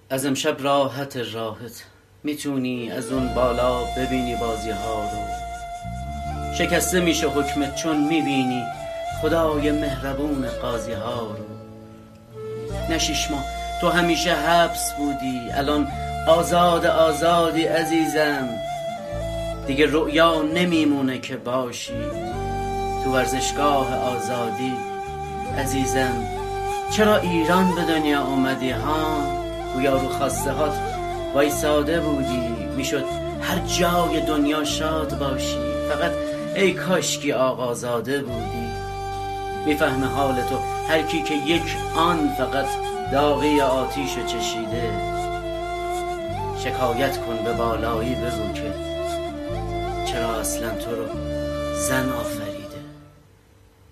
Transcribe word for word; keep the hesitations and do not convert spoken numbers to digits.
از امشب راحت راحت میتونی از اون بالا ببینی بازی ها رو. شکسته میشه حکمت چون میبینی خدای مهربون قاضی ها رو. نشیش ما تو همیشه حبس بودی، الان آزاد آزادی عزیزم. دیگه رؤیا نمیمونه که باشی تو ورزشگاه آزادی عزیزم. چرا ایران به دنیا اومدی ها؟ گویا رو خواسته هات وایساده بودی، میشد هر جای دنیا شاد باشی، فقط ای کاشکی آقازاده بودی. میفهمه حال تو هر کی که یک آن فقط داغی آتیشو چشیده. شکایت کن به بالایی، بگو که چرا اصلا تو رو زن آفرید.